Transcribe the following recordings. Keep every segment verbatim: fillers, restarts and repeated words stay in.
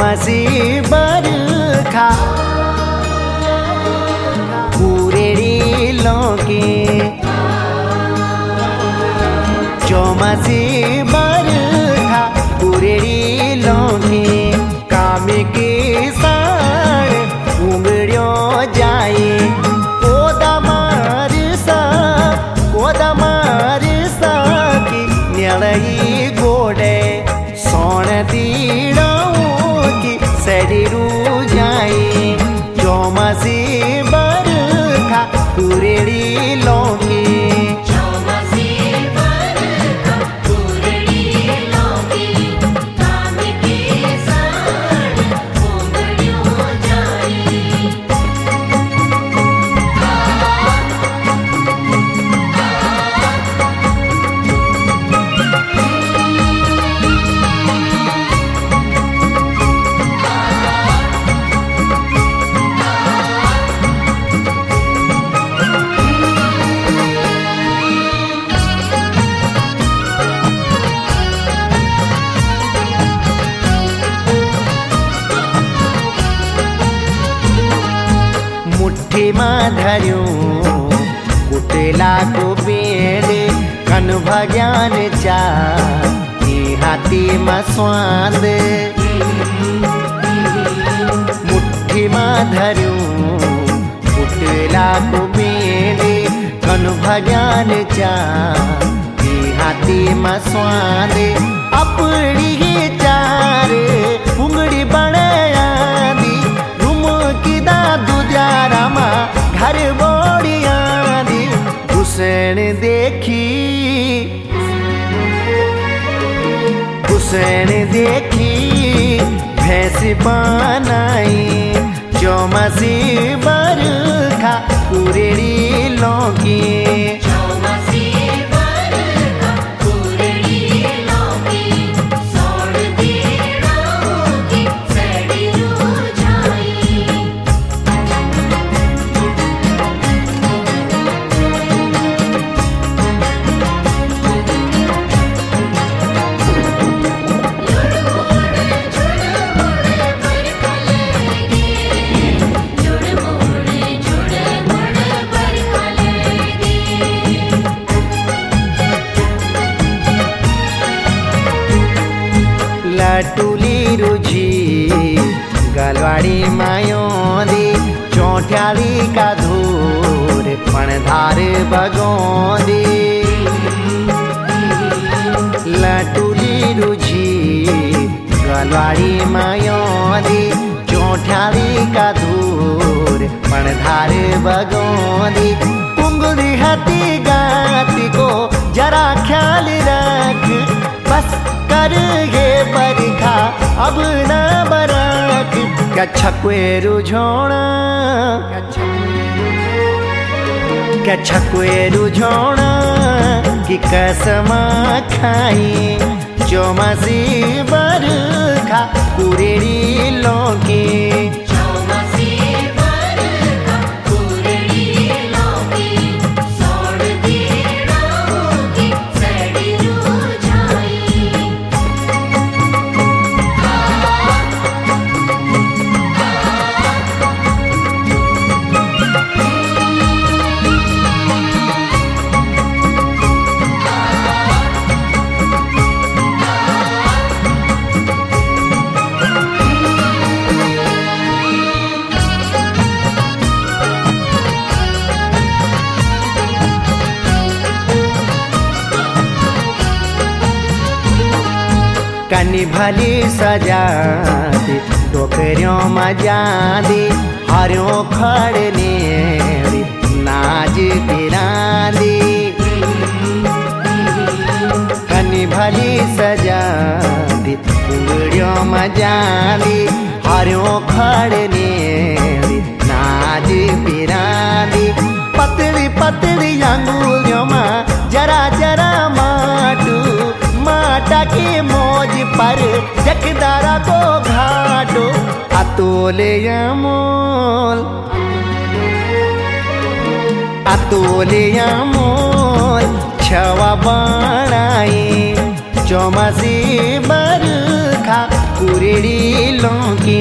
चौमासी बरखा कुरेड़ी लौके चौमासी बरखा कुरेड़ी लौके काम के साण उमड़ियो जाए कोदा मार सा कोदा मार सा की न्यालई गोड़े सोन तीड़ों की सड़ीरू जाए चौमासी बरखा कुरेड़ी लौके मुट्ठी में धर्यो कुटेला को पेड़ कन भज्ञान चा हाथी में स्वाद मुट्ठी में धर्यो कुटेला को पेड़ कन भज्ञान चा हाथी में स्वाद अपनी ही चार उंगड़ी बनाया दी रूम की दादू मा घर बोड़िया दी हुसैन देखी हुसैन देखी भैंस बनाई चौमासी बरखा कुरेड़ी लौकी लटुली रुझी गलवाड़ी मायोंदी चौठ्याली का धूर पणधार बगोंदी लटुली रुझी गलवाड़ी मायोंदी चौठ्याली का धूर पणधार बगोंदी उंगली हती गाती को जरा ख्याल रख बस कर ये बरखा अब ना बराक क्या छकुए रुझोना क्या छकुए रुझोना कि कसमा खाई चौमासी बरखा कुरेड़ी लौकी कनी भली सजा दी टोकरियों मजा दी हरियों खड़ने नाज पिरा दी कनी भली सजा दी टोकरियों मजा दी हरियों खड़ने नाज पिरा दी पतली पतली अंगुलियों में जरा जरा माटू माटा की मौज पर जकदारा को घाटो अतोले अमोल अतोले अमोल छवा बनाई चौमासी बरखा कुरड़ी लौकी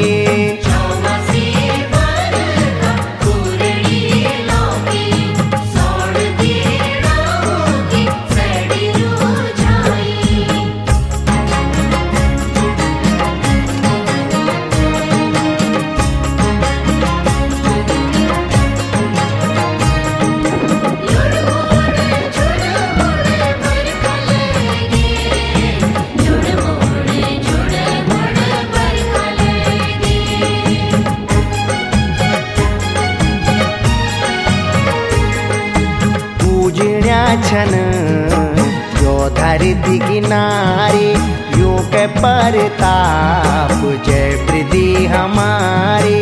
छन जो धरती किनारे यूं के परताप जय वृद्धि हमारी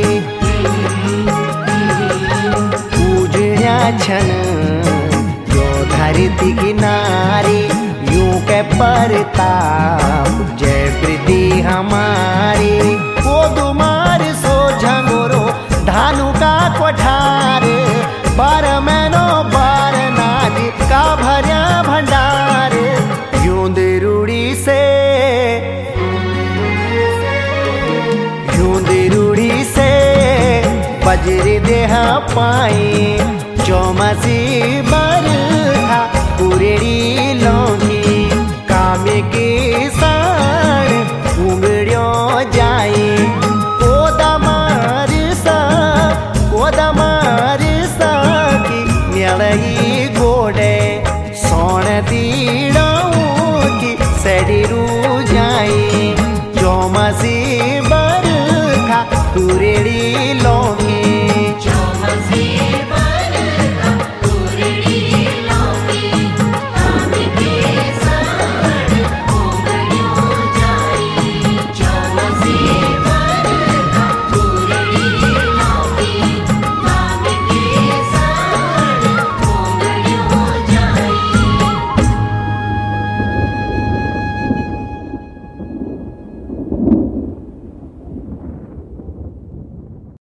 पूजया छन जो धरती किनारे यूं के परताप जय वृद्धि हमारी वो दुमार सो झंगोरो धानु का कोठार बार मैनो बार नादी का भर्या भंडार यूं दिरुड़ी से यूं दिरुड़ी से बजरी देहा पाई चौमसी